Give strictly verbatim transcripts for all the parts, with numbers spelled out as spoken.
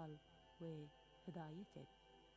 al we hidayet et.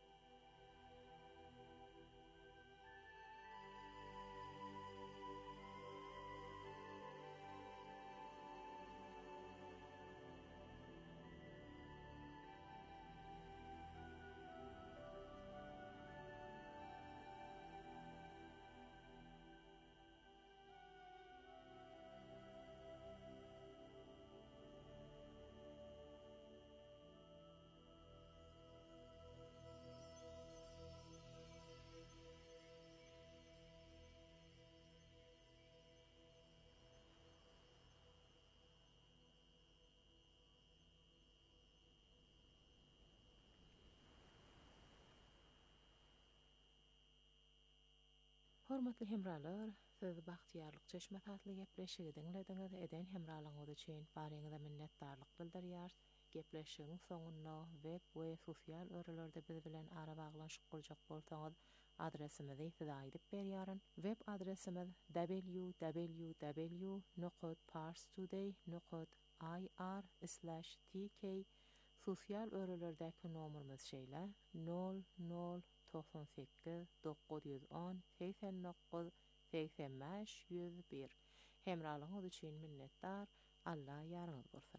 Hormatly hemralar, siz bagtýarlyk çeşme tatly gepleşigi diňlediňiz. Eden hemralaňyz üçin baryňyza minnetdarlyk bildirýär. Gepleşigiň soňunda web we sosial örelerde biz bilen ara baglanşyp boljak bolsaňyz, adresimizi size aýdyp berýäryn. Web adresimiz w w w nokta parstoday nokta i r slash t k. Sosial örelerdäki nomerimiz şeýle nol nol doksan sekiz dokuz yüz on seksen dokuz seksen beş yüz bir. Hemralygyňyz üçin minnetdar. Allah ýarňyz bolsun.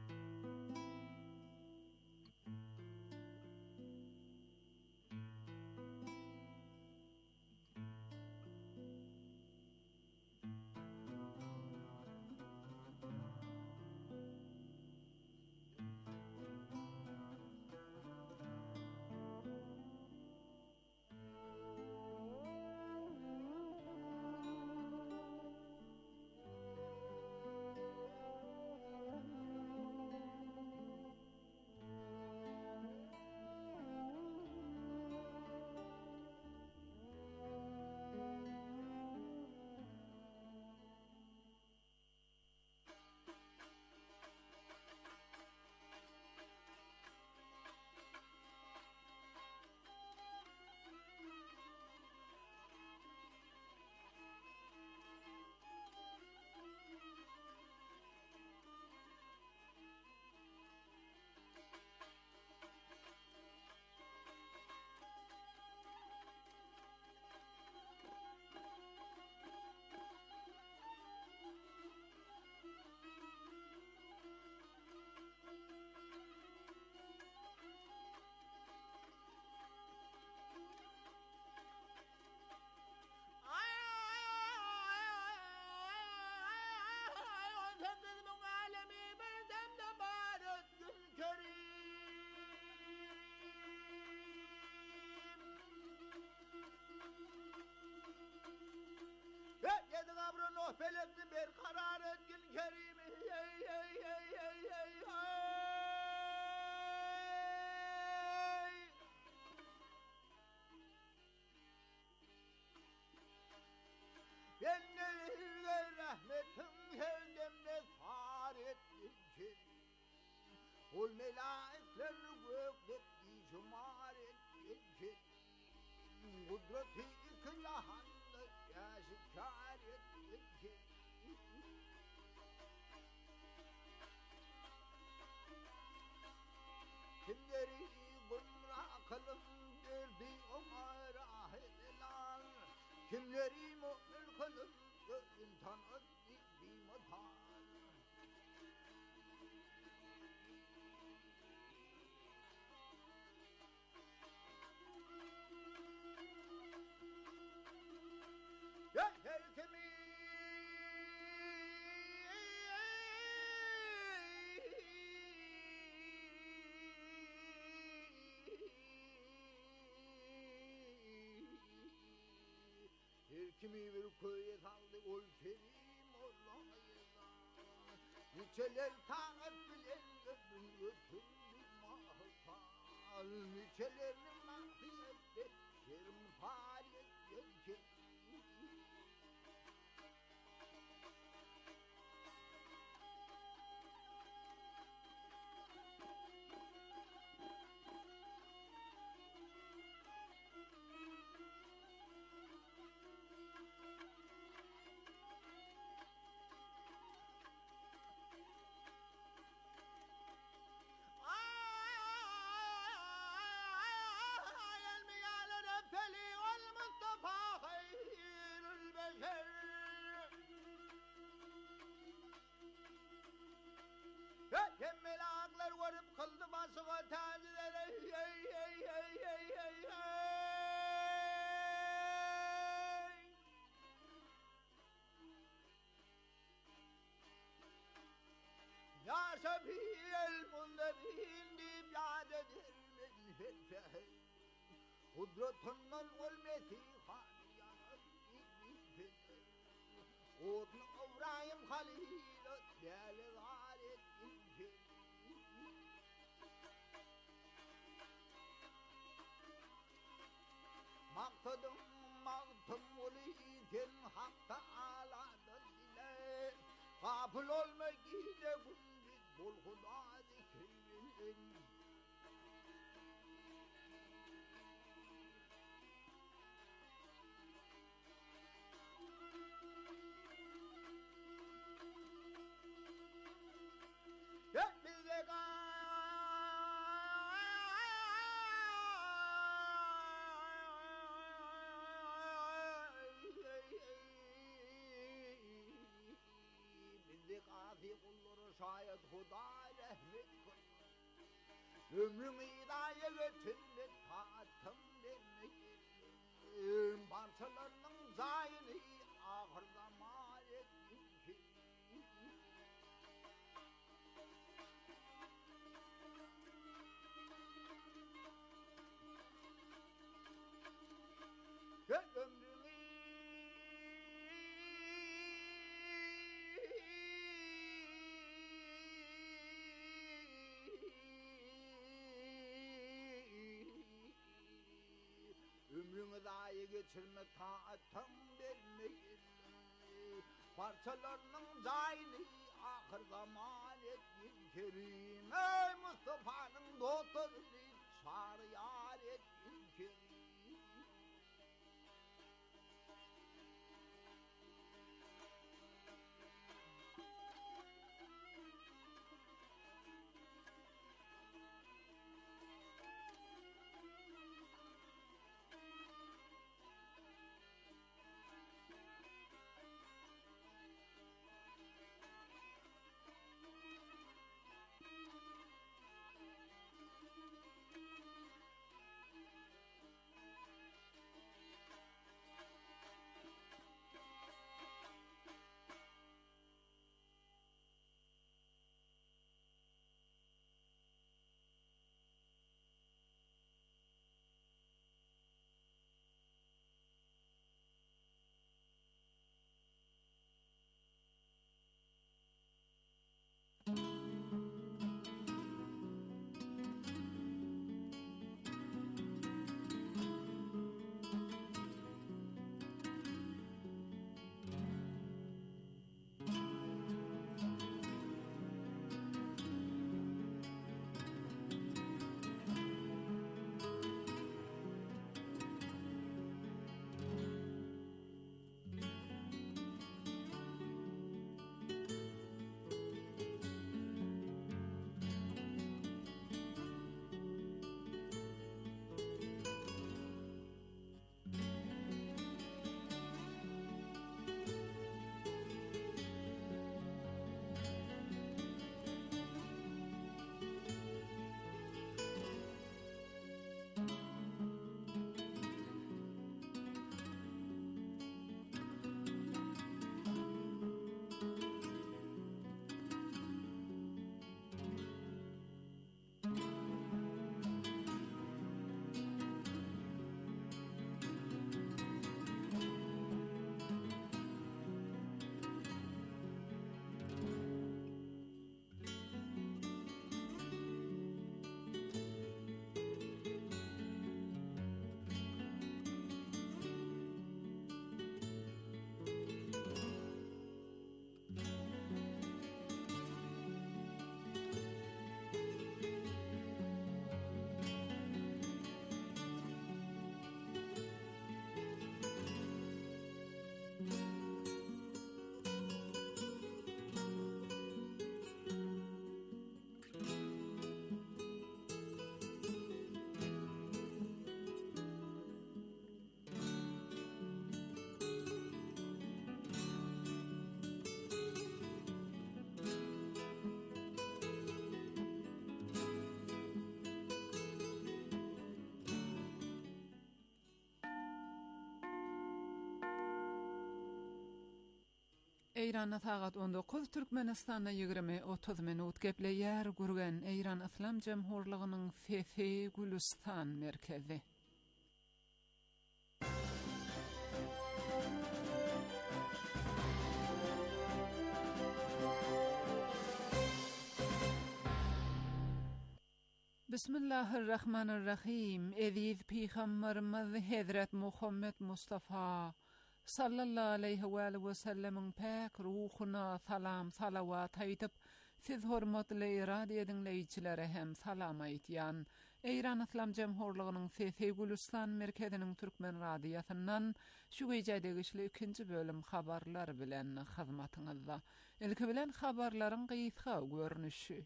Felekli bir karar etkin Kerim ey ey ey ey ey ey ben ne rahmetim geldimde sar etkin Kerim ol melaiklerini gökdeki şumar etkin Kerim kudreti ikilahanda yaşikar etkin Kerim kimleri gumrah kılıp verdi ona rahat elal kimleri mu'min kılıp insan öddi bir mutal ya her kimi kimi bir köye kaldı ol Kerim Allah'yla niçeler taat bilen ömrün götürdü mahtal niçelerinin mahfiyette Kerim faaliyet yelken Kudretundan ölmesi haniyanın gitmiş Odun İbrahim Halil'i değerli galet ince Maktadım maktım uliden Hak'ta aladan dile Gafil olma gide gündüz bol huda zikrin Hepimize bizi kafi kulları şayet Huda rahmet kıl ömrümü idaya götürdü tahtım demek parçalarının zayini ahır zaman ettim ki ömrümü ömrümü dahi geçirme taatım vermeyin parçalarının zayini ahır zaman ettim kerim ey Mustafa'nın doktoru çağrı yar ettim kerim Eýranda sagat on dokuz, Türkmenistanda ýygrimi otuz minut gepleýär gurgen Eýran Islam Jemhurlygynyň Fefe Gülistan merkezi. Bismillahirrahmanirrahim. Edid Peygamberimiz Hazret Muhammed Mustafa sallallahu aleyhi ve sellem'in pek ruhuna salam salavat aytıp siz hormatly radio dinleyiçilere hem salam aýtýan. Eýran Islam Jemhurlygynyň Sesi Gülistan merkeziniň türkmen radiosyndan şu gecädegi işli ikinji bölüm habarlar bilen hyzmatyňyzda. Ilki bilen habarlaryň gysga görnüşi.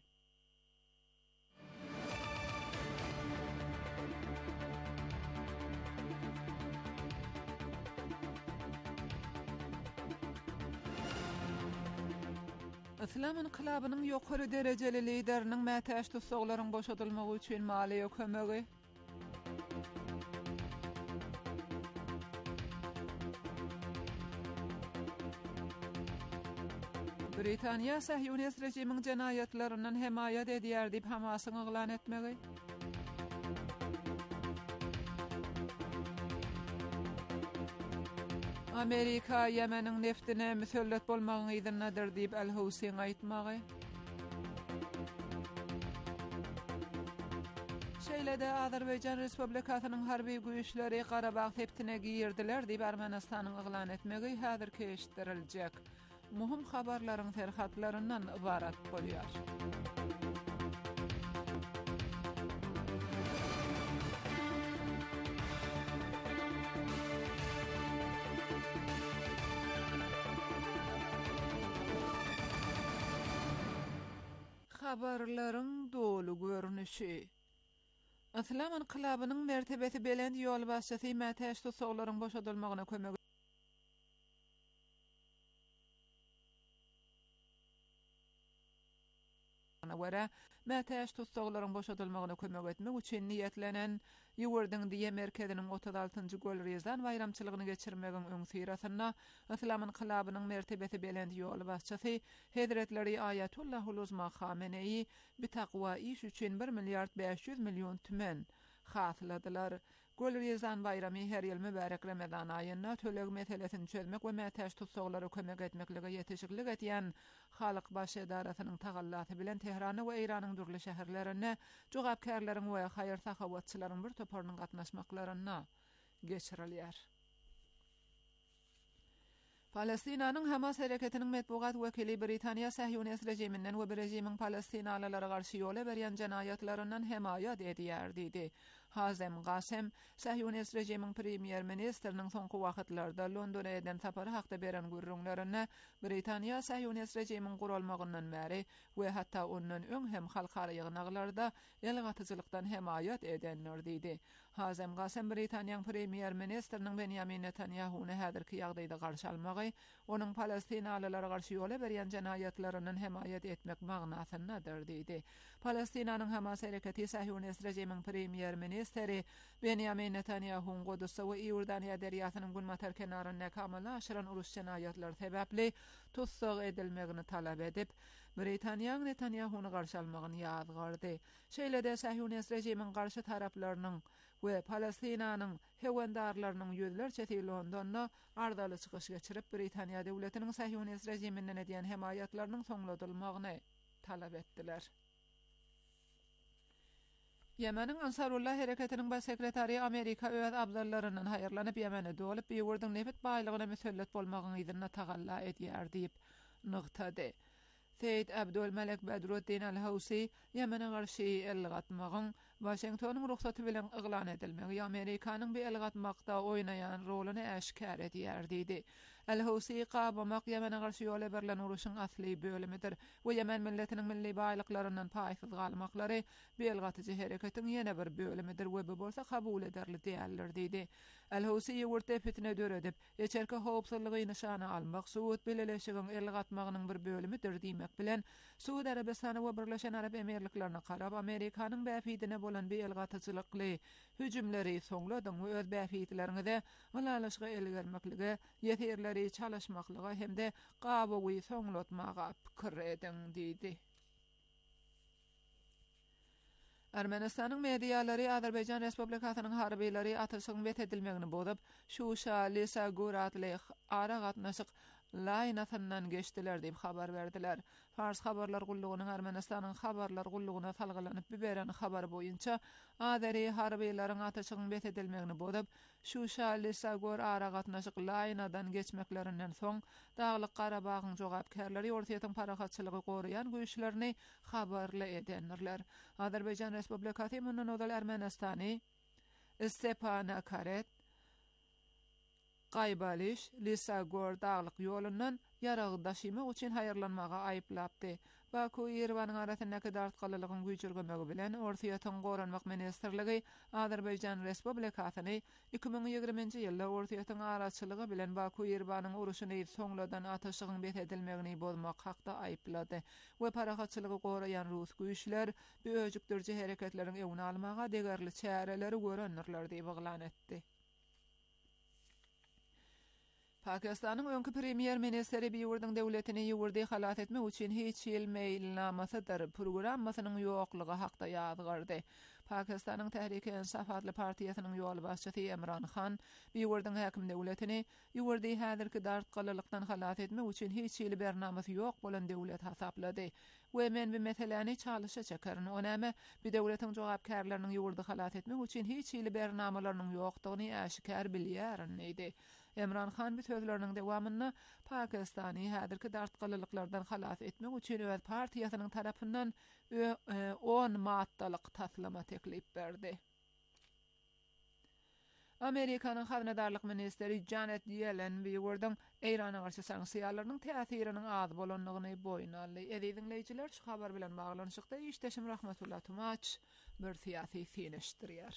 İslam inqilabynyň ýokary derejeli lideriniň mätäş tutsaglaryň boşadylmagy üçin maliýe kömegi. Britaniýa Sahyonist rejimiň jenaýatlarynyň hemaýat edýär diýip Hamasyň eglan etmegi. Amerika Yemeniň neftine müsellet bolmagyny ýa-da diýip Al-Housiň aýtmagy. Şeýlede Azerbaýjan Respublikasynyň harby güýçleri Garabag septine girdiler diýip Ermenistanyň eglan etmegi häzirki eşitdiriljek. Muhim habarlaryň terhatlaryndan ibarat bolýar. Habarlaryň dolu görnüşi. Islam inqilabynyň mertebesi belend ýol başçysy mätäş tutsaglaryň boşadylmagyna kömek wara mätäş tutsaglaryň boşadylmagyna kömek etmek üçin niýetlenen ýewirdiň diýe merkeziniň otuz altynjy Gölrezan bayramçylygyny geçirmegiň öňsirasyna Islam inqilabynyň mertebesi belend ýol başçysy Hazretleri Ayatullahul Uzma Khamenei bi taqwa iş üçin bir milliard beş yüz milyon tümen hasladylar. Gölrezan bayramy her ýyl mübarek Ramazan aýyna töleg meselesini çözmek we mätäş tutsaglary kömek etmeklige ýetişiklik etýän Halyk baş edarasynyň tagallasy bilen Tehrany we Iranyň durly şäherlerine jogapkärleriň we haýır sahawatçylaryň bir toparynyň gatnaşmaklaryna geçirilýär. Palestinanyň Hamas hereketiniň medbugat wekili Britaniýa Sahyonist rejiminden we rejimiň Palestinalylara garşy ýola berýän jenaýatlaryndan hemaýat edýär diýdi. Hazem Qasem, Sahyonist rejimiň premier ministeriniň soňky wagtlarda Londona eden tapary hakda beren gürrüňlerine Britaniýa Sahyonist rejimiň gurulmagyndan bäri we hatda onuň öň hem halkara ýygnaklarda elgatyjylykdan hemaýat edenler diýdi. Hazem Qasem Britaniýanyň premier ministeriniň Benjamin Netanyahuny häzirki ýagdaýda garşy almagy, onuň Palestinalylara garşy ýola berýän jenaýatlarynyň hemaýat etmek magnasyndadyr diýdi. Palestinanyň Hamas hereketi Sahyonist rejimiň premier ministeri Benjamin Netanyahu'nun Kudüs'e ve Iordaniya deryasynyň günmatar kenaryna kamala aşyran uruş jenaýatlar sebäpli tutsag edilmegini talap edip, Britaniýanyň Netanyahu'ny garşy almagyny ýazgardy. Şeýlede Sahyonist rejimiň garşy taraplarynyň we Palestinanyň hewendarlarynyň ýüzlerçe Londonna ardaly çykyş geçirip Britaniýa döwletiniň Sahyonist rejiminden edýän hemaýatlarynyň soňladylmagyny talap etdiler. Yemenin Ansarullah hereketiniň baş sekretary Amerika öz abzallaryndan haýyrlanyp Yemene dolup ýewirdiň nefet baýlygyna mesellet bolmagyny ýerine tagalla edýär diýip nygtady. Seyyid Abdulmalek Badruddin Al-Housi Yemene garşy elgatmagyň Washingtonyň ruhsaty bilen eglan edilmegi Amerikanyň bir elgatmakda oýnaýan roluny äşkär edýär diýdi. Al-Housi gabamak Yemene garşy ýola berilen uruşyň asly bölümidir we Yemen milletiniň milli baýlyklарyndan paýsyz galmaklary belgatyjy hereketiň ýene bir bölümidir we bu bolsa kabul ederli diýerler diýdi. Al-Housi ýewirde fitne döredip, eçerki howpsuzlygy nişana almak Suud beleleşiginiň elgatmagynyň bir bölümidir diýmek bilen Suud Arabistany we Birleşen Arab Emirliklerine karab Amerikanyň bäfidine bolan bir elgatyjylykly hüjümleri soňladyň we öz bäfidlerini de alalyşga elgermeklige ýeterleri çalışmaklyga hemde gabawy soňlatmaga pikir ediň diýdi. Ermenistanyň medialary Azerbaýjan Respublikasynyň harbiýleri atyrşygyň bet edilmegini bozup, Şuşa, Lisa Guratly ara gatnaşyk laýnatyndan geçdiler diýip habar berdiler. Fars habarlar gullugynyň Ermenistanyň habarlar gullugyna salgylanyp biberen habar boýunça Azeri harbiýlaryň ataşygyň bet edilmegini bodup, şu şalysagor ara gatnaşyk laýnadan geçmeklerinden soň Daglyk Garabagyň jogapkärleri ortaýatyň parahatçylygy goraýan güýçlerini habarla edenler. Azerbaýjan Respublikasy mundan odal Ermenistany Stepan Akaret Qaybaliş Lisagor daglyk ýolundan ýarag daşymak üçin haýyrlanmaga aýyplapdy. Baku Ýerewanyň arasyndaky dartgalylygyň güýçürgemegi bilen ortaýatyň goranmak ministrligi Azerbaýjan Respublikasyny iki ming ýigriminji ýylda ortaýatyň araçylygy bilen Baku Ýerewanyň uruşyny soňladan ataşygyň bet edilmegini bozmak hakda aýyplady. We parahatçylygy goraýan Rus güýçler bu öjükdirji hereketleriň ewini almaga degerli çäreleri görenler diýip eglan etdi. Pakistanyň öňkü premier ministri bir ýurdyň döwletini ýurdy halat etmek üçin hiç ýyl meýilnamasydyr programmasynyň ýoklugy hakda ýazgyrdy. Pakistanyň Tehrik-i-Insaf adly partiýasynyň ýol başçysy Imran Khan bir ýurdyň häkim döwletini ýurdy häzirki dartgalylykdan halat etmek üçin hiç ýyl bernamasy ýok bolan döwlet hasaplady. We men bu meseleni çalyşa çekerin. Onäme bir döwletiň jogapkärleriniň ýurdy halat etmek üçin hiç ýyl bernamalarynyň ýokdugyny äşikär bilýärin idi. Imran Khan bir sözlerinin devamında Pakistani häzirki dartgalylyklardan halas etmek üçin öz partiýasynyň tarapyndan on maddalyk taslama teklip berdi. Amerikanyň hazynadarlyk ministri Janet Yellen bir ýurdyň Eýrana garşy sanksiýalarynyň täsiriniň az bolanlygyny boýun aldy. Edinleýijiler şu habar bilen baglanyşykda işdeşim Rahmetullah Tumaç bir siýasy fineşdirýär.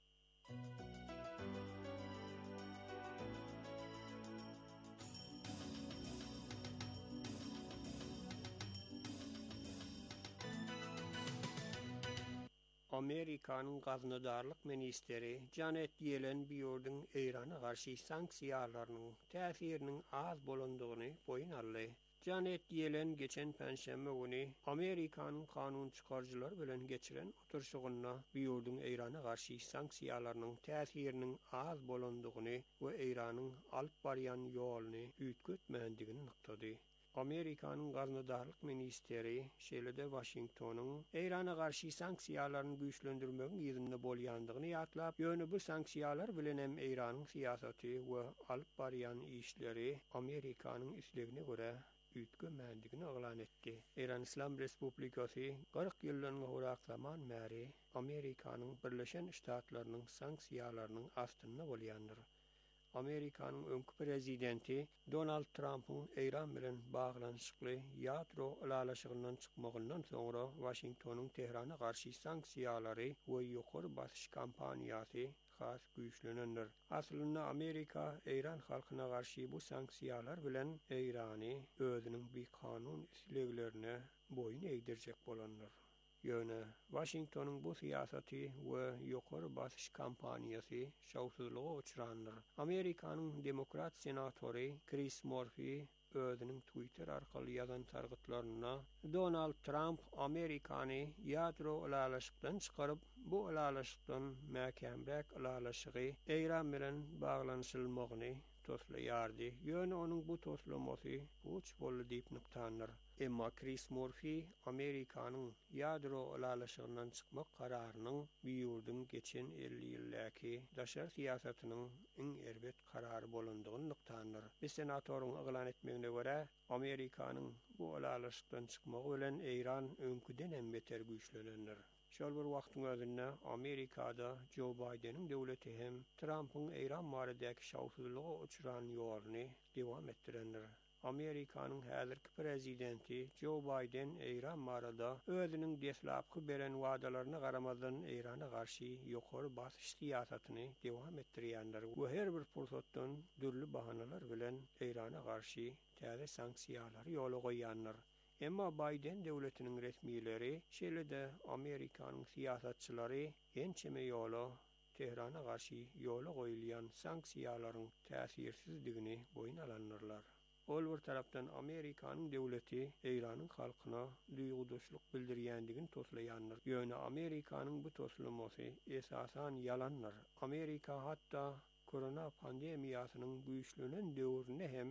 Amerikanyň gaznadarlyk ministeri Janet Yellen bir ýurdyň Eýrana garşy sanksiýalarynyň täsiriniň az bolandygyny boýun aldy. Janet Yellen geçen Perşembe günü Amerikanyň kanun çykarjylar bilen geçiren oturşygyna bir ýurdyň Eýrana garşy sanksiýalarynyň täsiriniň az bolandygyny we Eýranyň alyp barýan ýoluny üýtgetmändigini nyktady. Amerikanyň gaznadarlyk ministeri şeýlede Washingtonyň Eýrana garşy sanksiýalaryny güýçlendirmegi ýerinde bolýandygyny ýatlap, ýöne bu sanksiýalar bilen hem Eýranyň siýasaty we alyp barýan işleri Amerikanyň islegine görä üýtgenmändigini eglan etdi. Eýran Islam Respublikasy kırk ýyldan horak zaman bäri Amerikanyň Birleşen Ştatlarynyň sanksiýalarynyň astynda bolýandyr. Amerikanyň öňkü prezidenti Donald Trump'un Eýran bilen baglanyşykly ýadro ulalaşygyndan çykmagyndan soňra Washingtonyň Tehrana garşy sanksiýalary we ýokary basyş kampaniýasy has güýçlenendir. Aslynda Amerika Eýran halkyna garşy bu sanksiýalar bilen Eýrany özüniň bir kanun isleglerine boyun eýdirjek bolandyr. Ýöne Washingtonyň bu siýasaty we ýokary basyş kampaniýasy şawsuzlyga uçrandyr. Amerikanyň demokrat senatory Chris Murphy özüniň Twitter arkaly ýazan targytlaryna Donald Trump Amerikany ýadro ulalaşykdan çykaryp, bu ulalaşykdan mäkämräk ulalaşygy Eýran bilen baglanyşylmagyny toslaýardy. Ýöne onuň bu toslamasy uç boldy diýip nyktandyr. Emma Chris Murphy Amerikanyň ýadro ulalaşygyndan çykmak kararynyň bir ýurdyň geçen elli ýyldaky daşar siýasatynyň iň erbet karary bolandygyny nyktandyr. Bir senatoryň eglan etmegine görä, Amerikanyň bu ulalaşykdan çykmagy bilen Eýran öňküden hem beter güýçlenendir. Şol bir wagtyň özünde Amerikada Joe Biden'in döwleti hem Trump'un Eýran baradaky şawsuzlyga uçuran ýoluny dewam etdirendir. Amerikanyň häzirki prezidenti Joe Biden Eýran barada özüniň deslapky beren wadalaryna garamazdan Eýrana garşy ýokary basyş siýasatyny dewam etdirýändir. Bu her bir fursatdan dürli bahanalar bilen Eýrana garşy täze sanksiýalary ýola goýýandyr. Emma Biden döwletiniň resmiýetleri şeýlede Amerikanyň siýasatçylary ençeme ýola Tehrana garşy ýola goýulýan sanksiýalaryň täsirsizdigini boyun alanlarlar. Ol bir tarapdan Amerikanyň döwleti Eýranyň halkyna duýgudaşlyk bildirýändigini toslaýandyr. Ýöne Amerikanyň bu toslamasy esasan ýalandyr. Amerika hatda korona pandemiýasynyň güýçlenen döwründe hem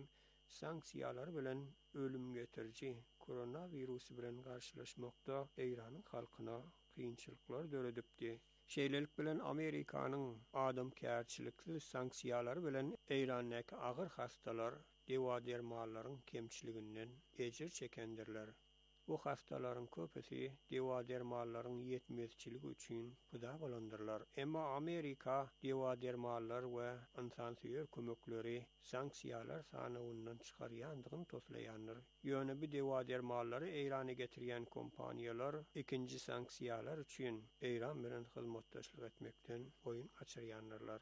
sanksiyalar bilen ölüm getirici koronavirus bilen garşylaşmakda Eýranyň halkyna kynçylyklar döredipdi. Şeýlelik bilen Amerikanyň adam kärçilikli sanksiýalary bilen Eýranyň agyr hastalar dewa dermallaryň kemçiliginden ejir çekendirler. Bu hastalaryň köpüsi dewa dermallaryň ýetmezçiligi üçin pyda bolandyrlar. Emma Amerika dewa dermallar we insansyýer kömekleri sanksiýalar sanawynyň çykarýandygyny toslaýandyr. Ýöne bu dewa dermallary Eýrana getirýän kompaniýalar ikinji sanksiýalar üçin Eýran bilen hyzmatdaşlyk etmekden boyun açyrýandylar.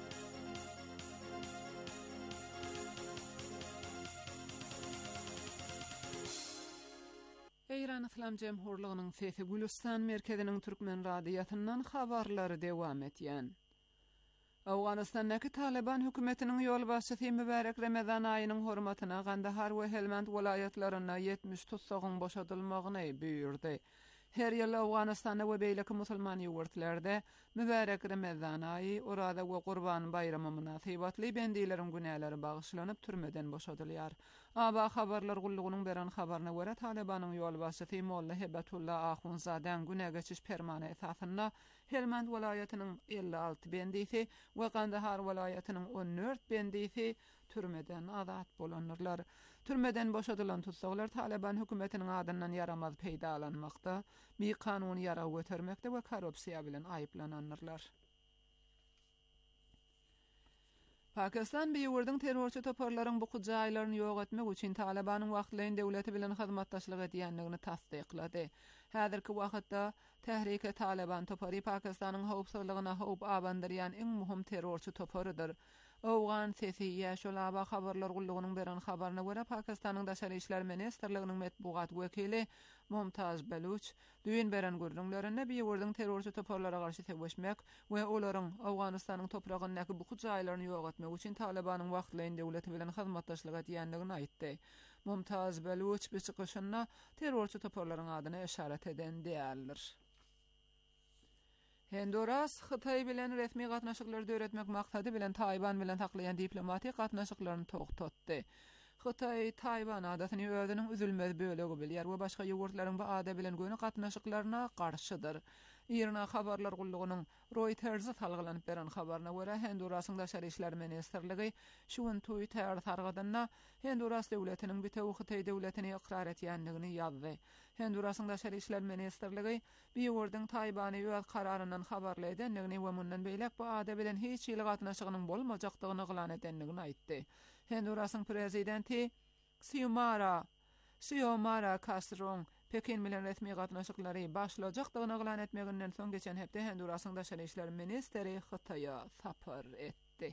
Eýran Islam Jemhurlygynyň Fethi Gülistan merkeziniň türkmen radiýatyndan habarlary dewam etýän. Awganystandaky Taliban hökümetiniň ýol başçysy Mübarek Ramazan aýynyň hormatyna Gandahar we Helmand welaýatlaryna ýetmiş tutsagyň boşadylmagyny buyurdy. Her ýyl Awganystanda we beýleki musulman ýurtlerde Mübarek Ramazan aýy orada we Gurban bayramy munasybatly bendilerin günäleri bagyşlanyp türmeden boşadylýar. Aba habarlar gullugynyň beren habaryna görä Talibanyň ýol başçysy Molla Hebatullah Ahunzadan güne geçiş permany esasynda Helmand welaýatynyň elli alty bendisi we Gandahar welaýatynyň on dört bendisi türmeden azat bolanyrlar. Türmeden boşadylan tutsaklar Taliban hökümetiniň adyndan yaramaz peýdalanmakda, bir kanuny ýara götermekde we korrupsiýa bilen aýplananyrlar. Pakistan bir ýurdyň terrorçy toparlaryň bu jaýlaryny ýok etmek üçin Talibanyň wagtlaýyn döwleti bilen hyzmatdaşlyk edýändigini tasdiklady. Häzirki wagtda Tehrik-i Taliban topary Pakistanyň howpsuzlygyna howp abandyrýan iň muhim terrorçy toparydyr. Awgan sesi ýaşolaba habarlar gullugynyň beren habaryna görä Pakistanyň Daşary işler ministrliginiň metbugat wekili Mumtaz Baluch düýün beren görnüňlerinde bir ýurdyň terrorçy toparlara garşy tegeşmek we olaryň Awganystanyň topragyndaky bu jaýlaryny ýok etmek üçin Talibanyň wagtlaýyn döwleti bilen hyzmatdaşlyk edýändigini aýtdy. Mumtaz Baluch bu çykyşynda terrorçy toparlaryň adyny işaret eden diýerler. Honduras Xitay bilen resmi gatnaşyklar döretmek maksady bilen Tayvan bilen taklayan diplomatik gatnaşyklaryny togtatdy. Xitay Tayvan adatyny özüniň üzülmez bölegi bilýär we başga ýurtlaryň bu ada bilen göni gatnaşyklaryna garşydyr. Irna habarlar gullugynyň Reuters'a salgylanyp beren habaryna görä Hondurasyň Daşary işler ministrligi şuň Twitter targadanna Honduras döwletiniň bitew Xitay döwletini ikrar etýändigini ýazdy. Hondurasyň Daşary işler ministrligi bir ýurdyň Taybany öz kararyndan habarly edendigini we mundan beýlek bu ada bilen hiç ýyl gatnaşygynyň bolmajakdygyny glan edendigini aýtdy. Hondurasyň prezidenti Xiomara Xiomara Castro Pekin bilen resmi gatnaşyklary başlajakdygyny glan etmeginden soň geçen hepde Hondurasyň Daşary işler ministri Xitaýa sapar etdi.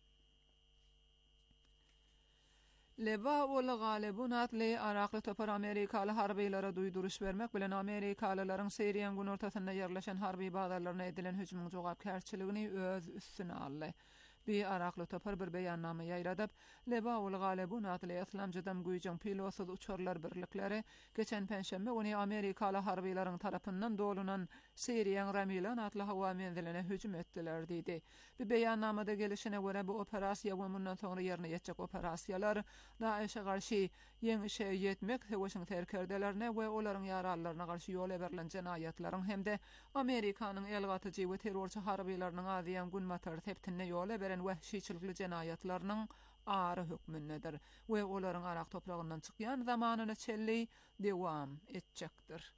Leba ol galibun atly Arakly topar Amerikaly harbiýlara duýduruş bermek bilen Amerikalylaryň Syriýanyň gün ortasynda ýerleşen harbiý bazarlaryna edilen hüjumyň jogapkärçiligini öz üstüne aldy. Bir Arakly topar bir beýannama ýaýradyp, Leba ol galibun atly Islamjydan güýjüň pilotsuz uçurlar birlikleri geçen penşembe güni Amerikaly harbiýlaryň tarapyndan dolunan Syriýanyň Ramilan atly hawa menziline hüjum etdiler diýdi. Bir beýannamada gelişine görä bu operasiýa we mundan soňra ýerine ýetjek operasiýalar Daeşe garşy ýeňişe ýetmek hewşiň terkerdelerine we olaryň ýaralylaryna garşy ýol berilen jenayatlaryň hemde Amerikanyň elgatyjy we terrorçy harbiýlarynyň adyýan gün matar teptine ýol beren wahşiçilikli jenayatlarynyň ağır hükmündedir we olaryň arak topragyndan çykýan zamanyny çelli dewam etjekdir.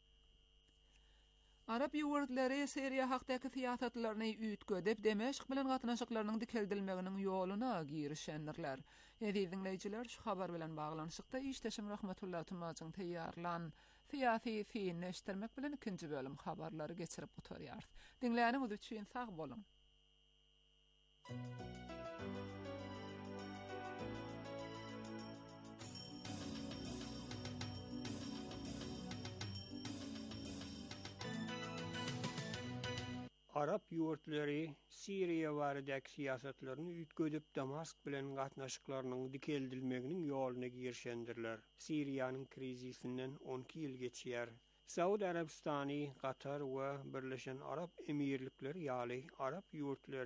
Arap ýurtlary Syriýa hakdaky siýasatlaryny üýtgedip Demeşk bilen gatnaşyklarynyň dikeldilmeginiň ýoluna girişendirler. Edi dinleýijiler şu habar bilen baglanyşykda işteşim rahmetullah tumagyň teýýarlan siýasy fiýin neştirmek bilen ikinji bölüm habarlary geçirip oturýar. Dinleýäniňiz üçin sag bolun. Arap ýurtlary Syriýa baradaky siýasatlaryny üýtgedip Damask bilen gatnaşyklarynyň dikeldilmeginiň ýoluna girişendirler. Syriýanyň krizisinden on iki ýyl geçýär. Saudi Arabistany, Qatar we Birleşen Arap Emirlikleri ýaly Arap ýurtlary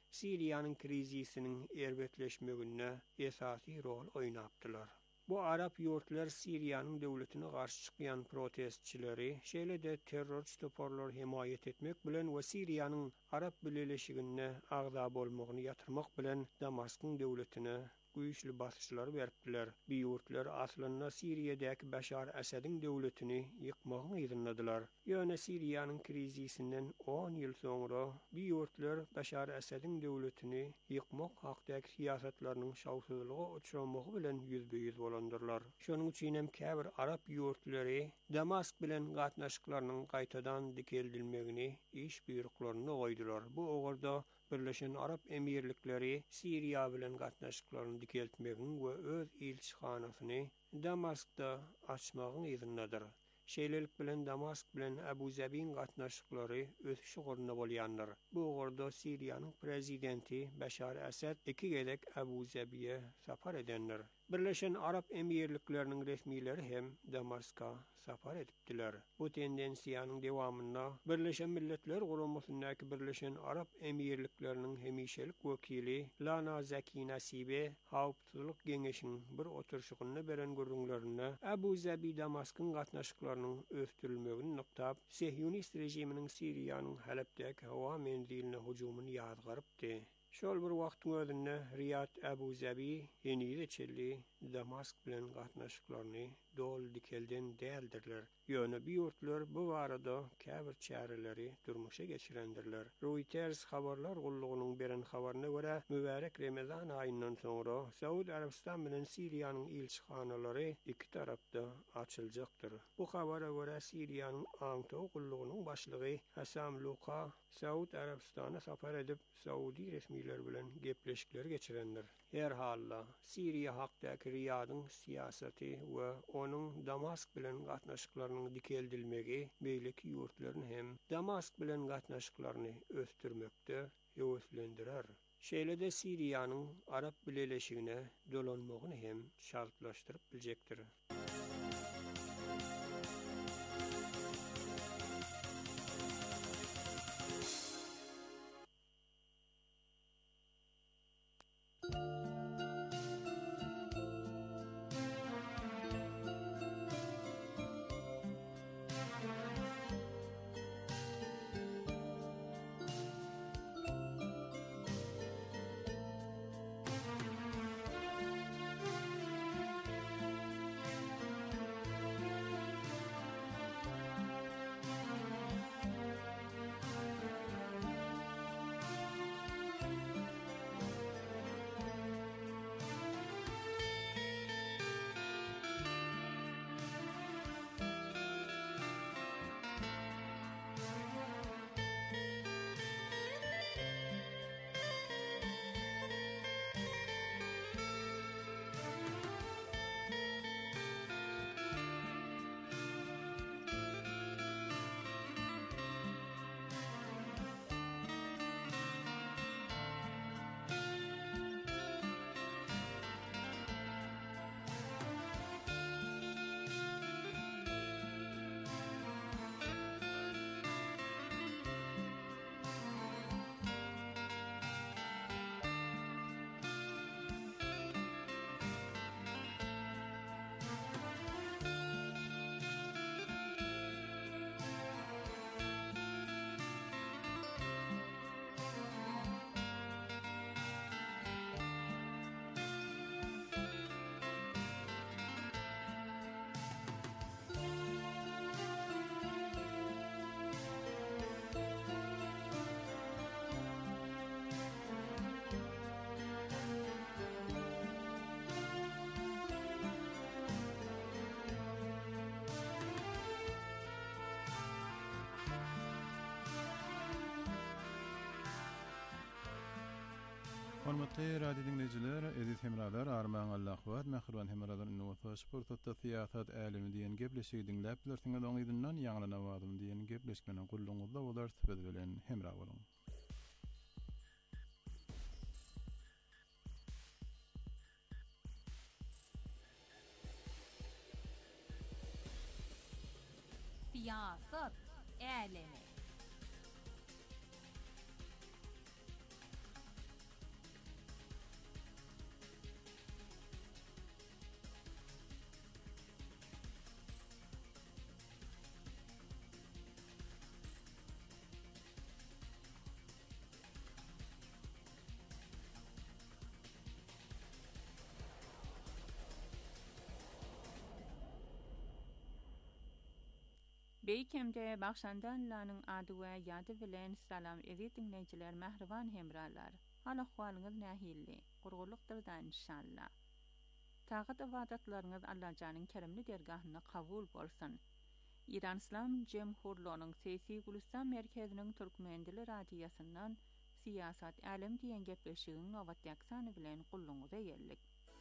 Siriýanyň krizisiniň erbetleşmegine esasy rol oýnapdylar. Bu Arap ýurtlar Siriýanyň döwletine garşy çykýan protestçileri şeýle-de terror stoporlar himayet etmek bilen we Siriýanyň Arap birleşigine agza bolmagyny ýatyrmak bilen Damaskoň döwletine güýçli basyşlar beripdiler. Bu ýurtlar aslynda Siriýadäki Başar Esad'yň döwletini ýykmagyny ýygynadylar. Ýöne Siriýanyň krizisinden on ýyl soňra bu ýurtlar Başar Esad'yň döwletini ýykmak hakdaky siýasatlarynyň şawsuzlyga uçramagy bilen ýüzbeýüz bolandyrlar. Şonuň üçin hem käbir Arap ýurtlary Damask bilen gatnaşyklarynyň gaýtadan dikeldilmegini iş buyruklaryna goýdular. Bu ogurda Birleşen Arap Emirlikleri Siriýa bilen gatnaşyklaryny dikeltmegin we öz ilçihanasyny Damaskda açmagyny ýygynadyr. Şeýlelik bilen Damask bilen Abu Zabiň gatnaşyklary ösüşi gorna bolýandyr. Bu ogurda Siriýanyň prezidenti Başar Esad iki gelek Abu Zabiýe sapar edenler. Birleşen Arap Emirlikleriniň resmiýleri hem Damaska sapar edipdiler. Bu tendensiýanyň dewamynda Birleşen Milletler Guramasyndaky Birleşen Arap Emirlikleriniň hemişelik wekili Lana Zaki Nasibe Hawpsuzlyk Geňeşiniň bir oturşygyny beren görüňlerine Abu Zabi Damaskyn gatnaşyklarynyň östürilmegini noktab, Sehyonist rejiminiň Siriýanyň Halepdäki hawa menziline hujumuny ýazgarypdy. Şol bir wagtyň özünde Riyad Abu Zabi ýeni çelli Damask bilen gatnaşyklaryny dol dikelden däldirler. Ýöne bu ýurtlar bu barada käbir çäreleri durmuşa geçirendirler. Reuters habarlar gullugynyň beren habaryna görä, mübarek Ramazan aýyndan soňra Saud Arabistan bilen Siriýanyň ilçihanalary iki tarapda açyljakdyr. Bu habara görä Siriýanyň Aňtaw gullugynyň başlygy Hasan Luka Saud Arabistana sapar edip Saudi resmiýetleri bilen gepleşikler geçirendir. Her halla Siriýa hakdaky Riyadyň siýasaty we onuň Damask bilen gatnaşyklarynyň dikeldilmegi beýleki ýurtlaryny hem Damask bilen gatnaşyklaryny östürmekde ýöwüslendirer. Şeýle-de Siriýanyň Arap birleşigine dolanmagyny hem şartlaşdyryp biljekdir. Hormatly radio dinleyijiler, edit hemralar, armaň Allahwat, mähruban hemralar innowator sportda siýasat älimi diýen gepleşigi dinläp bilersiňiz, oňyzyndan ýaňlana wadym diýen gepleşmeniň gulluňyzda bolar süpet bilen hemra boluň. Siýasat älimi Beykemde Bakşandanlaryň ady we ýady bilen salam edip dinleýijiler, mähriban hemralar. Hala hwalyňyz nähilli, gurgulukdyrdan inşallah. Tağat ibadatlaryňyz Allahjanyň kerimli dergahyna kabul bolsun. İran İslam Jemhurluğunun Sesi Gulistan merkezinin Türkmen dili radiosynyň siyasat alim diýen gepleşiginiň nowat ýaksany bilen gulluňyza geldik.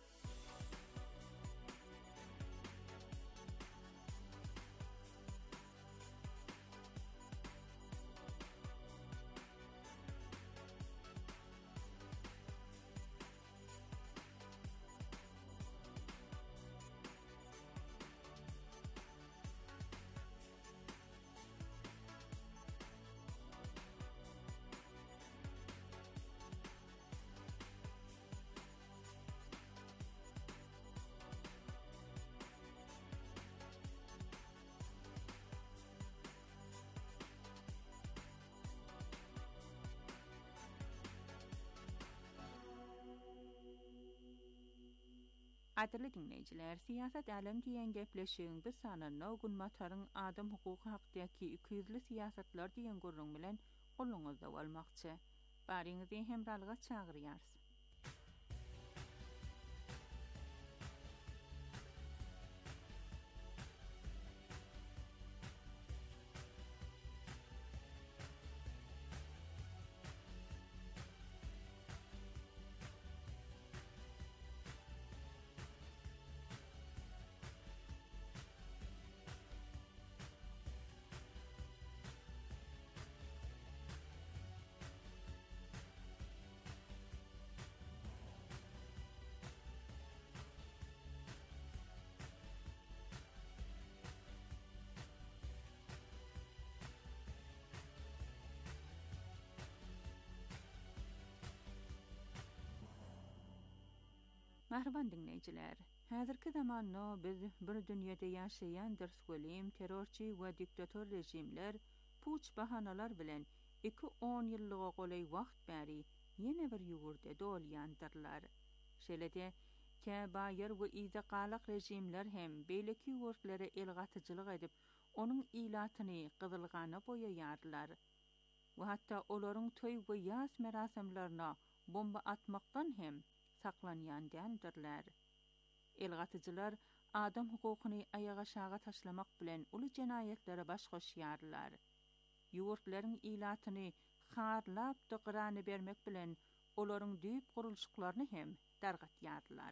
Adırlı dinleyiciler, siyasat alem diyen gepleşiğin bir sanana Gunmataryň adam hukuky hakdaki iki yüzli siyasatlar diyen gurrun bilen gulluňyzda bolmakçy. Bariňizi hemralyga çagyrýarys. Mähriban dinleýijiler, häzirki zamanda biz bir dünýede ýaşaýan dirsgölim, terrorçy we diktator rejimler puç bahanalar bilen iki on ýyllyga golay wagt bäri ýene bir ýugurda dolýandyrlar. Şeýlede käbaýyr we ýyzaqalyk rejimler hem beýleki ýugurtlary elgatyjylyk edip, onuň ilatyny gyzylgana boýaýarlar. We hatda olaryň toý we ýas merasimlerine bomba atmakdan hem saklanýandandylar. Elgatyjylar adam hukukyny ayaga şaga taşlamak bilen uly jenaýetlere baş goşýarlar. Ýurtlaryň ilatyny harlap dıqrany bermek bilen olaryň düýp gurulşyklaryny hem dargatýarlar.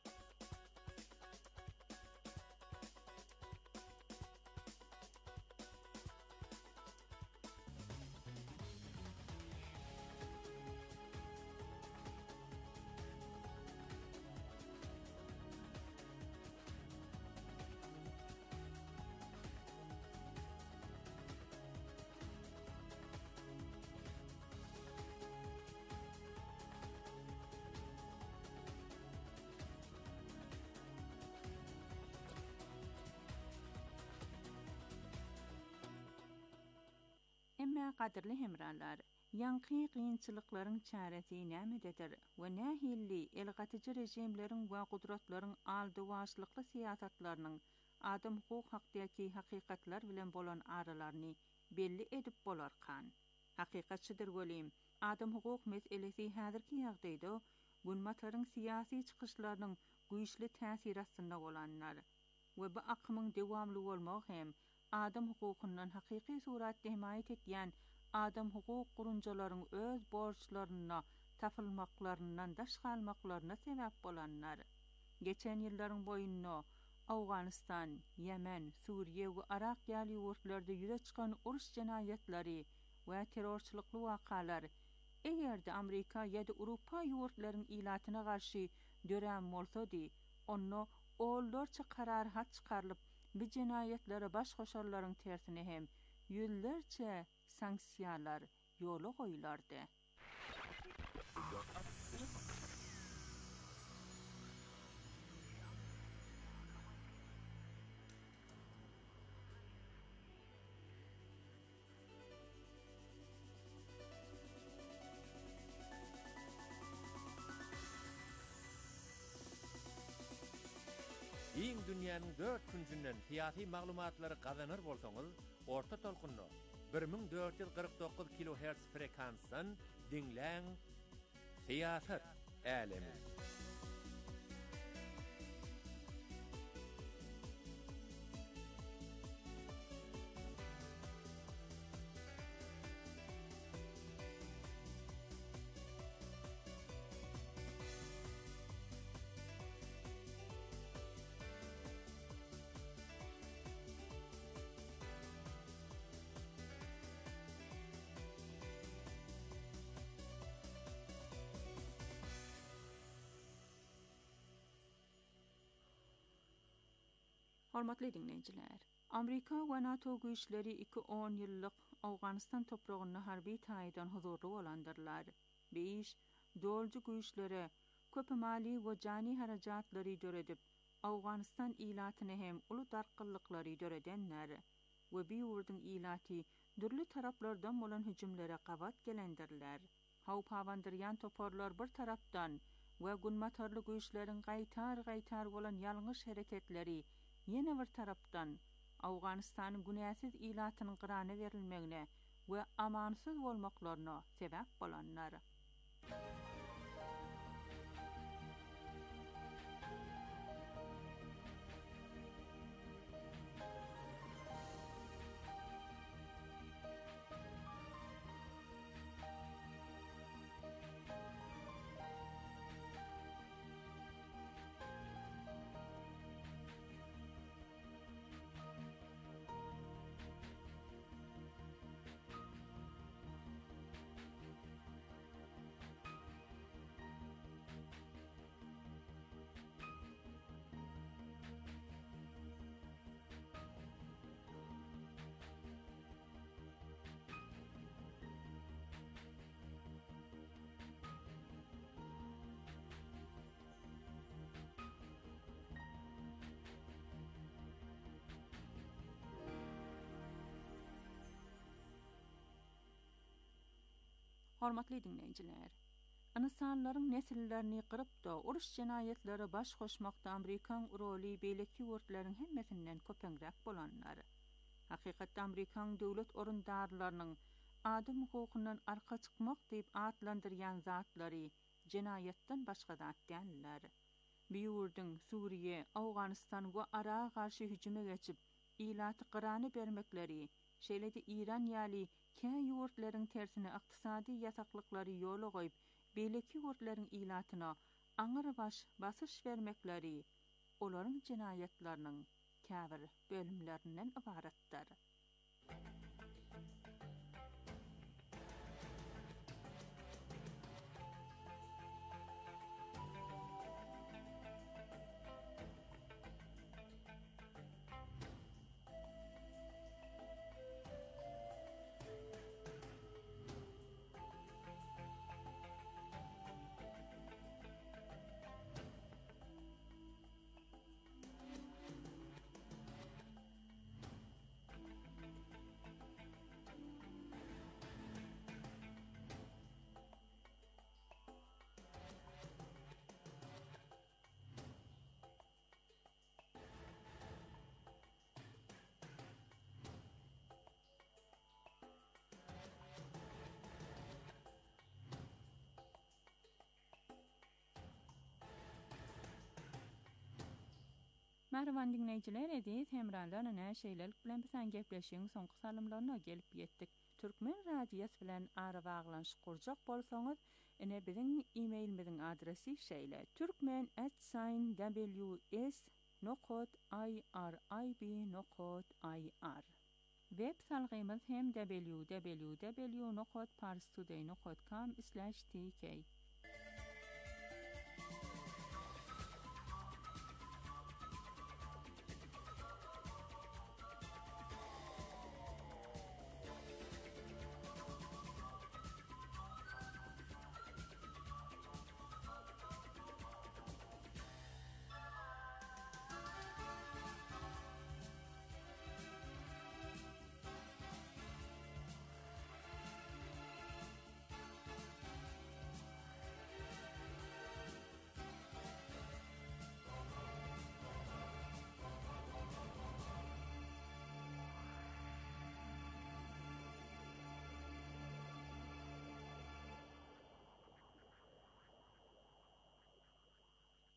Emma qadirli hemralar, ýanky gynçylyklaryň çaresi nämededir we nähilli elgatyjy rejimleriň we gudratlaryň aldy başlykly siýasatlarynyň adam hukuk hakdaky hakykatlar bilen bolan aralaryny belli edip bolarkan. Hakykatçydyr golim, adam hukuk meselesi häzirki ýagdaýda Gunmataryň siýasy çykyşlarynyň güýçli täsir astynda bolanlar we bu akymyň dewamly bolmagy hem adam hukukyndan hakyky suratda himayet etýän adam hukuk gurunjalaryň öz borçlaryna tapylmaklarynyň daş galmaklaryna sebäp bolanlar. Geçen ýyllaryň boýunda Awganistan, Yemen, Suriýe we Irak ýaly ýurtlarda ýüze çykan uruş jenaýetlary we terrorçylykly wakalar egerde Amerika ýa-da Awropa ýurtlaryň ilatyna garşy döräm bolsady, onu ollarça karar hat çykarylyp bu jenaýetlere baş goşarlaryň tersine hem ýüllerçe sanksiýalar ýola goýulardy. Iň dünýäniň dört küncünden siyasi maglumatlary gazanır bolsaňyz, orta tolkunno bir ming dört yüz kırk dokuz kilohertz frekansdan dinläň Siýasat älemi. Hormatly dinleyijiler, Amerika we NATO güýçleri iki on ýyllyk Awganistan topragyny harby taýdan huzurly bolandyrlar. beş dolju güýçlere köp mali we jany harajatlary döredip Awganistan ilatyny hem uly darkyllyklary döredenler we bir ýurdun ilaty dürli taraplardan bolan hüjümlere gabat gelendirler. Hawp hawandyrýan toporlar bir tarapdan we gunmatarly güýçleriň gaýtar-gaýtar bolan ýalňyş hereketleri ýene bir tarapdan Awganistanyň günäsiz ilatynyň gyrana berilmegine we amansyz bolmaklaryna sebäp bolanlar. Hormatly dinleyijiler, insanlaryň nesillerini gyrypda uruş jenaýetleri baş goşmakda Amerikan roly beýleki wurtleriň hemmesinden köpeňrek bolanlar. Hakykatda Amerikan döwlet orundarlarynyň adam hukukyndan arka çykmak diýip atlandyrýan zatlary jenaýetden başga zat däller. Bir ýurdun Suriýe, Awganistan we Araga garşy hüjüme geçip ilaty gyrany bermekleri, şeýledi İran ýaly käy ýurtlaryň tersine ykdysady ýasaklykları ýola goýup, beýleki ýurtlaryň ilatyna aňyr baş basyş bermekleri olaryň jenaýetleriniň käbir bölümlerinden ibaratdyr. Merhaban dinleyijiler, edis hemralar näme şeýlelik bilen bilen gepleşiň soňky salymlaryna gelip ýetdik. Türkmen radiýasy bilen ara baglanyş kurjak bolsaňyz, ene biziň e-mailimiziň adresi şeýle: türkmen at w s nokta i r i b nokta i r. Web salgymyz hem w w w nokta parstoday nokta com slash t k.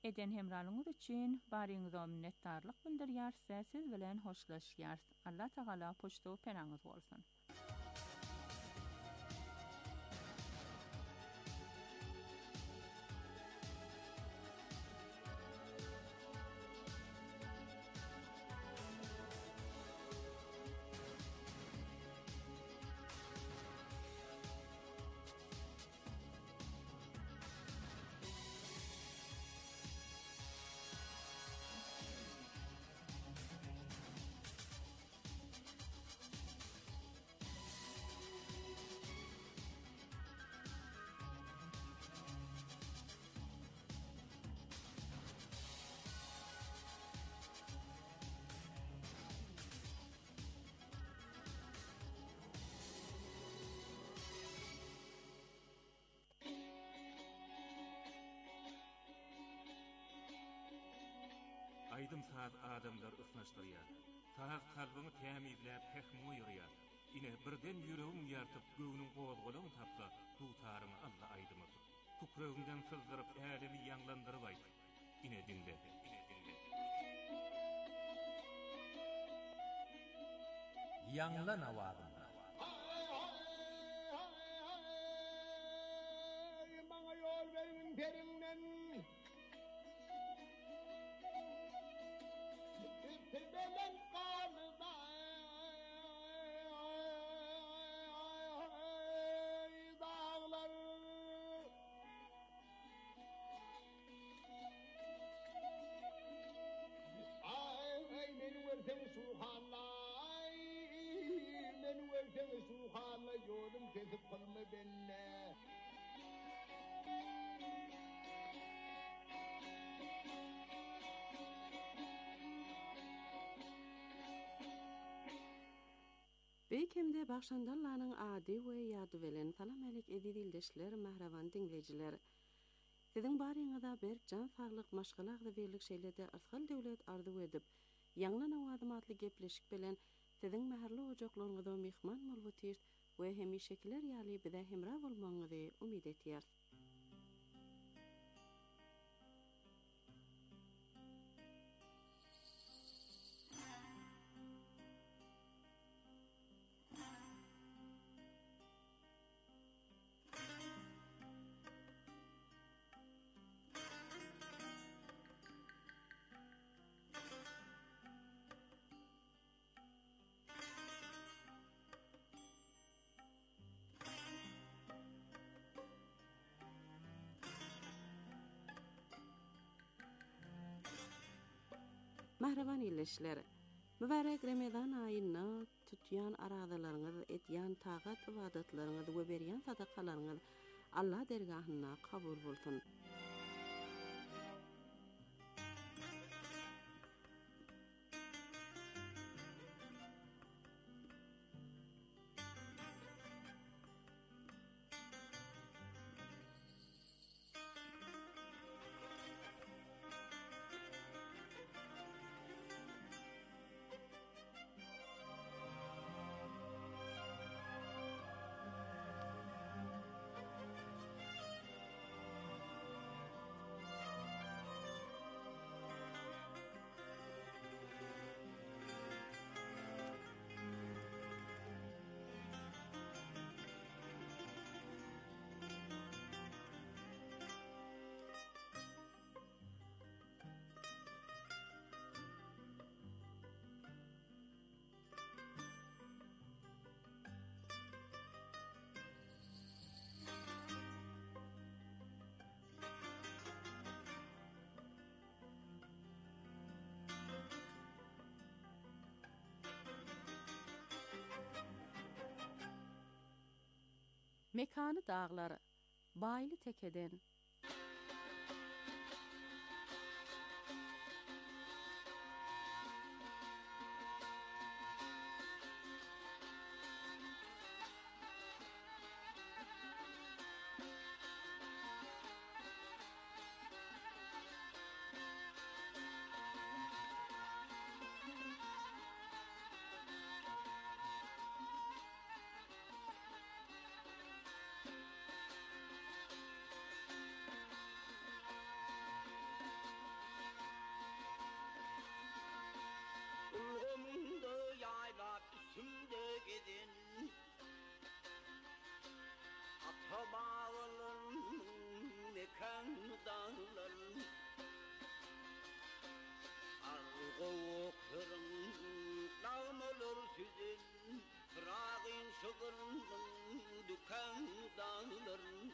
Eden hemralyňyz üçin baryňyza minnetdarlyk bildirýär, siz bilen hoşlaşýar. Allah Taala poçto penaňyz bolsun. Aydym saat adamlar ısnaşdyrýar. Sahak kalbyny tämizläp hekmi ýyrýar. Ine birden ýüregiň ýartyp göwüniň gozgulagyny tapsa, tutarym Allah aydymy. Kukrögiňden sızdyryp älimi ýanglandyryp aýt. Ine dinle, ine dinle. Ýanglan awagym. Maňa ýol beriň derinden. Belen kanıda dağlar ay ay beni versen suhanlay beni versen suhanlay yolum kesip kalma benle. Beýkemde başlandarlaryň ady we ýady bilen salam alyk edildeşler, mahrawan dinleýijiler. Siziň baryňyzda berk jan saglyk maşgalagda berlik şeýlerde asgal döwlet arzu edip, ýanglan awazym atly gepleşik bilen siziň mäherli ojaklaryňyzda mehman bolýar we hemişekiler ýaly bize hemra bolmagyňyzy umyt etýär. Mahrawan ýyleşler. Mübarek Ramazan aýyna tutýan aradalaryňyz, etýän tagat ibadatlaryňyz we berýän sadakalaryňyz Allah dergahyna kabul bolsun. Mekany dağlar, bayly tekeden. dağlarının dükan dağların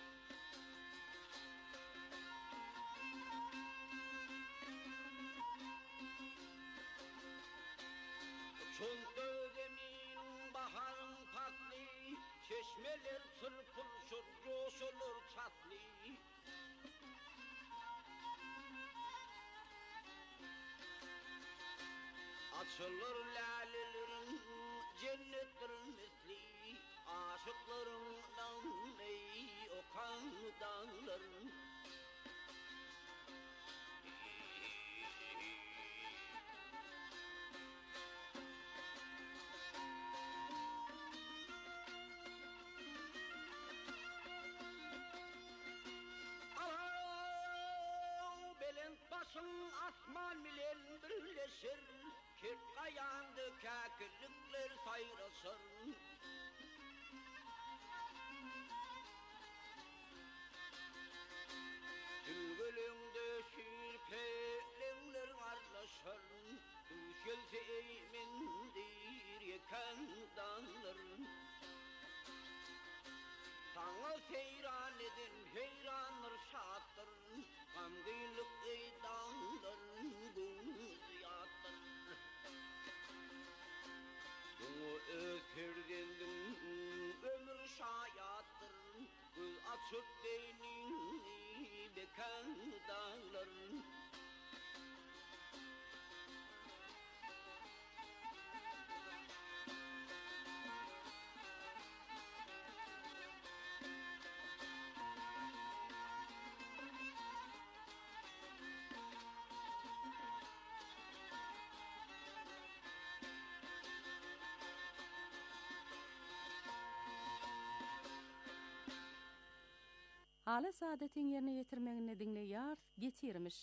Çolda zeminin baharın tatlı çeşmeler çırpılışır coşulur çatlı Açılır lalelerin cennettir misli aşıklarından ey okan dağların Başın asman bilen birleşir Kir kayandı kâkirlikler sayrasır Gülgülüngde şirpelenler arlaşır Düşelse eymendir yeken dağların Sana seyran edin heyranlar şattır Gamgıylık ey dağların gönlü yattır Bunu ökürdündüm ömür şayattır Göz açıp beynini beken dağların Hala saadetin yerine getirmegine dinleýär, getirmiş.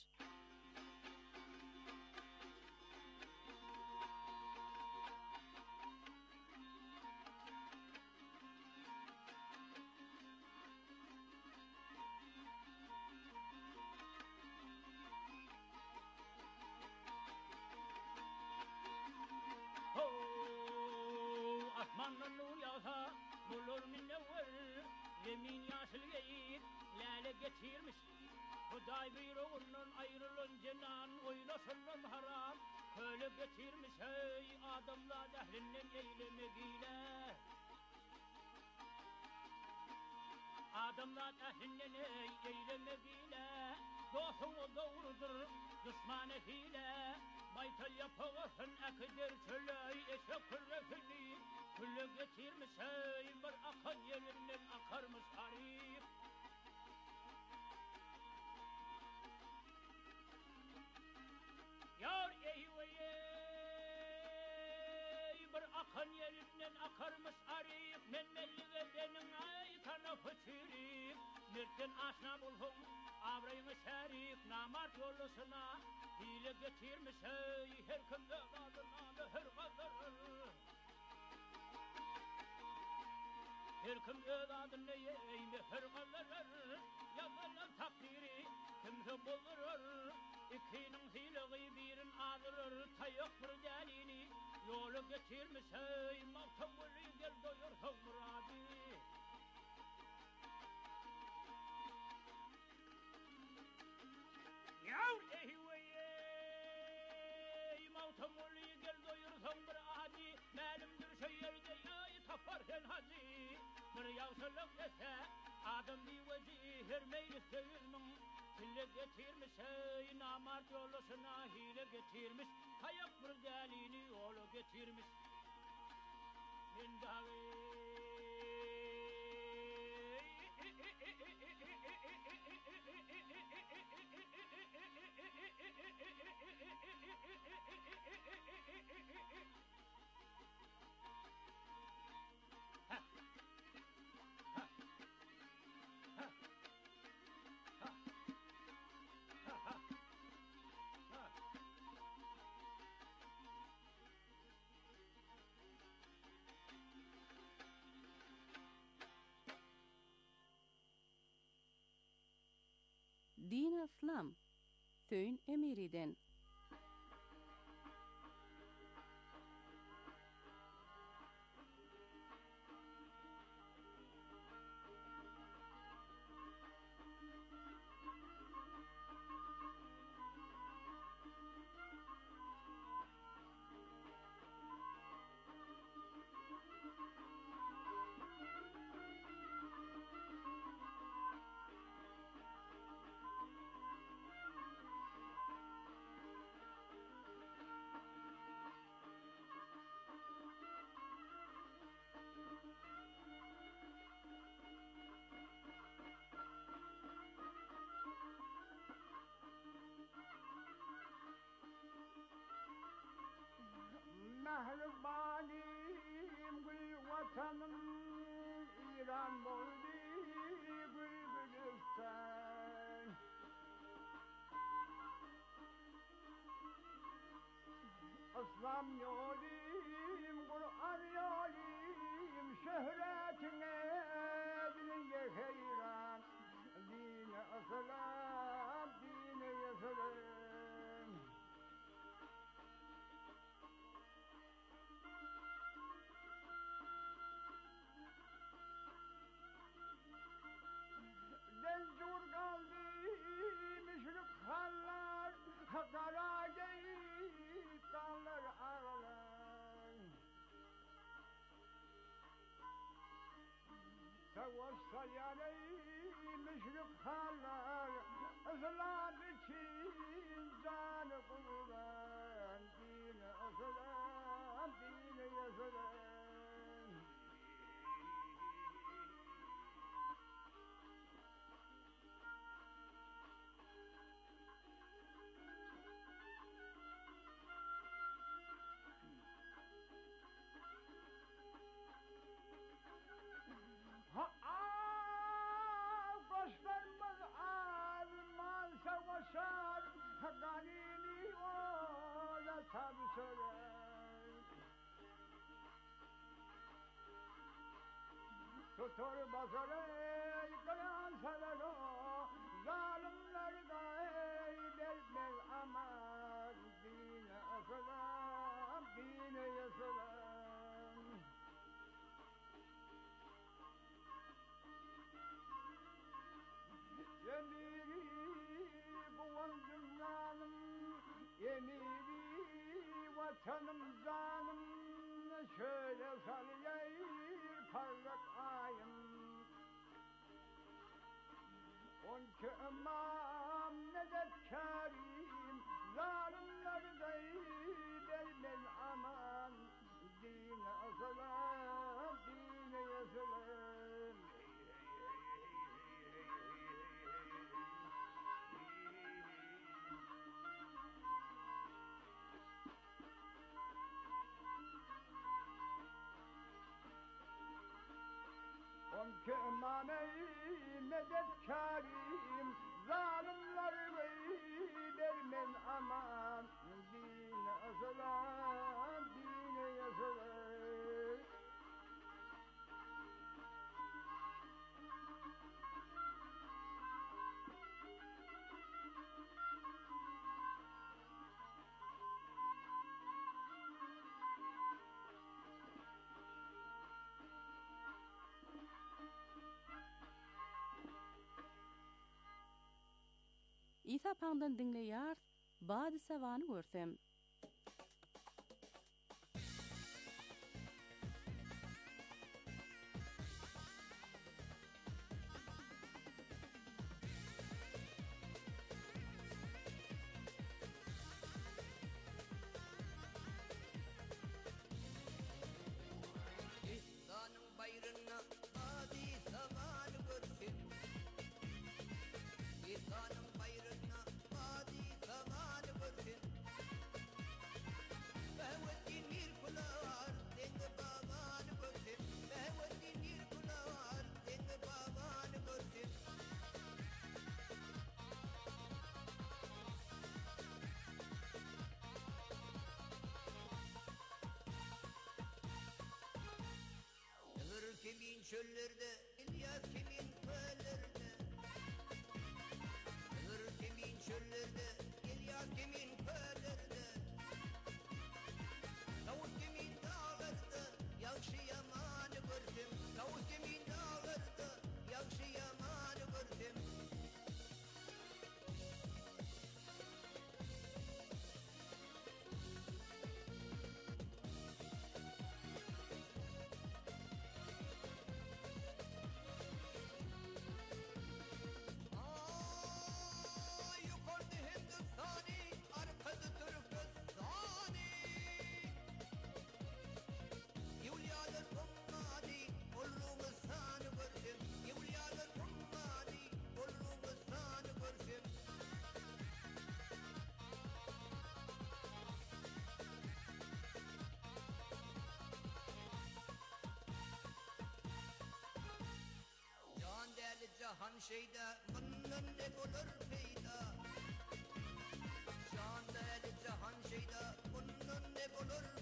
Asmandan nur yağsa bulur minnevver Yemin yaşıl geyik lale getirmiş Huday buyruğundan ayrılın cenan Oylasınlar haram Köle getirmiş hey adamlar ehlinden eylemegiyle Adamlar ehlinden eylemegiyle Dostunu doğrudur düşman hile Baytal yapağın akidir çöley eşek kırrefini Külle getirmiş hey bir akan yerinden akarmış arif Yar eyvey bir akan yerinden akarmış arif Menmelli ve benim ay tarafı çürif Mertten aşna bulhum avrayını şerif Namart yollusuna hile getirmiş hey her kim evladına her kadar Her kim evladına eyme her kadar Yazılan takdiri kimse bulurur İkinin hilegi birin aldırır Tayyok bir delini yolu getirmiş hey Mavtamuli gel doyursun muradi Yav eyvey Mavtamuli gel doyursun muradi Melimdir şu yerde yay tapar sen hadi Bir yavşılık ese adam bir veci her meyli söyülmün Hile getirmiş hey namart yolusuna hile getirmiş Kayak bir delini yolu getirmiş Min davi Din Islam Föyn Emiriden İslam yolim, Kur'an yolim, şöhretine dilince heyran, dine asılam, dine yasılam. Dencur kaldı müşrik hallar, kara geyik kanlar ağlar. Savaş sayanı müşrik hallar, İslam için canı kurban, dine asılam, dine yasılam. Ganini ola tabi söyler. Tutur basarı yıkayan sarar o, zalimler gay belmez aman, dine asılam, dine yasılam. Yemiri buvan dünyanım, yemiri vatanım canım, şöyle sallayır parlak ayım. On ki imam nedetkârim, zalimler gayb elmez aman, dine asılam, dine yasılam. On ki imam-ey medetkârim, zalimler vermez aman, dine asılam, dine yasılam. İsa Pağ'dan dinleýär, Bady Savany görsem. İhsanın bayrına Bady Savany görsem. İhsanın bayrına Bady Savany görsem. Behvetin bir kular denge babanı görsem. Behvetin bir kular denge babanı görsem. Hır kimin çöllerde, İlyas kimin köllerde. Hır kimin çöllerde, İlyas kimin köllerde. Tavus kimin dağlarda, yakşı yamanı gördüm. Tavus kimin dağlarda, yakşı yamanı gördüm. Aa, yukarıda Hindistani, arkada Türkistani. Yevliyalar ummadi, kulluğu sanı görsem. Yevliyalar ummadi, kulluğu sanı görsem. Can değerli cahan şeyda, bundan ne olur peyda. Can değerli cahan şeyda, bundan ne olur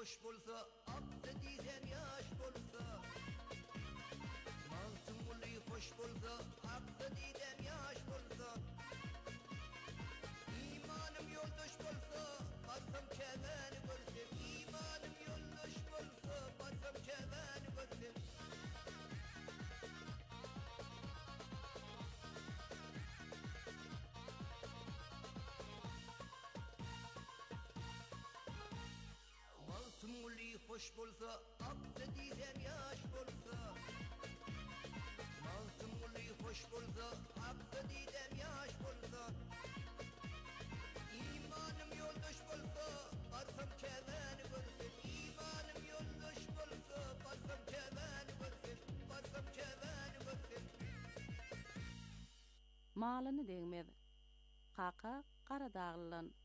hoş bolsa, aktı dizen yaş bolsa. Malsın uli hoş bolsa, aktı dizen yaş bolsa. İmanım yoldaş bolsa, barsam kemeni görsem. İmanım yoldaş bolsa, barsam kemeni görsem. Malsın hoş bolsa, aktı dizen yaş bolsa. Malsın hoş bolsa, aktı dizen yaş bolsa. İmanım yoldaş bolsa, barsam kemeni görsem. İmanım yoldaş bolsa, barsam kemeni görsem. Barsam kemeni görsem. Malını deňmez. Kaka Karadağlılan